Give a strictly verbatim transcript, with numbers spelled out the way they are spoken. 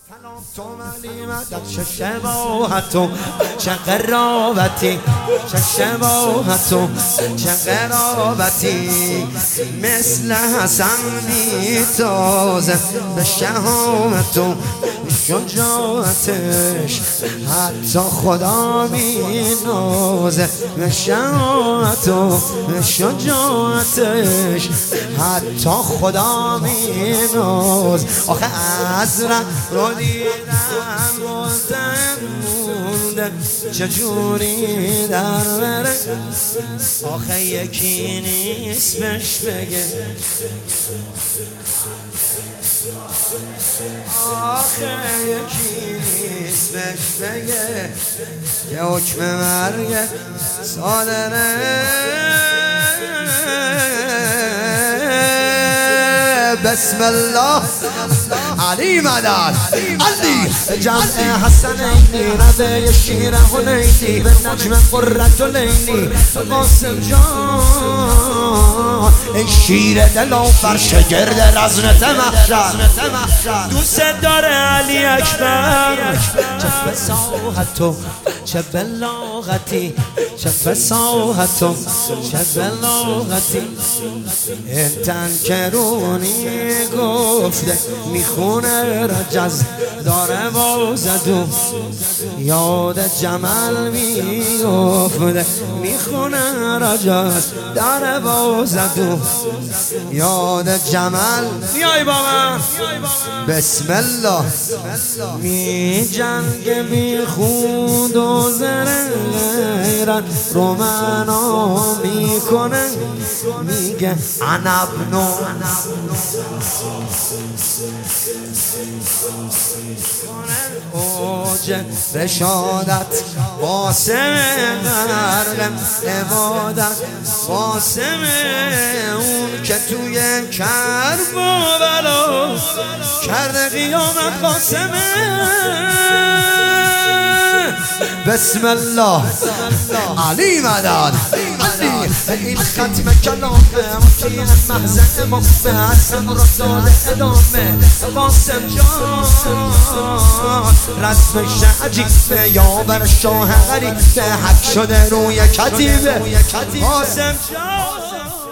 تو ولی مدد چه شباهت و چه قرابتی، چه شباهت و چه قرابتی، مثل حسن میتازه به شهامت و شجاعتش، حتی خدا مینازه به شهامت و شجاعتش، حتی خدا میناز. آخه از رو دیدم مزدم مونده چجوری در بره، آخه یکی نیست بهش بگه، آخه یکی نیست بهش بگه که حکم مرگ صادره. بسم الله علی مدد علی جمع حسنینی رده شیر حنینی به نجم قرة العینی قاسم جان ای شیر دلافر شگرد رزمت محشر، دوست داره علی اکبر. چه فصاحت و چه بلاغتی، چه فصاحت و چه بلاغتی، این تنکرونی گفته میخونه رجز داره بازدو، یاد جمل میگفته میخونه رجز داره بازدو، یاد جمل. میای با من بسم الله. می جنگ بی خود و زره غیرت رو منا میکنه، میگه انا ابنو اوج رشادت قاسم غرق عبادت، قاسم اون که توی کرب و بلا کرده قیامت قاسمه. بسم الله علی مدد علی. این ختم کلامه مطیع محض مخفه حسن را داده ادامه، قاسم جان رسمش عجیبه، یا بر شاه غریبه حک شده روی کتیبه، قاسم جان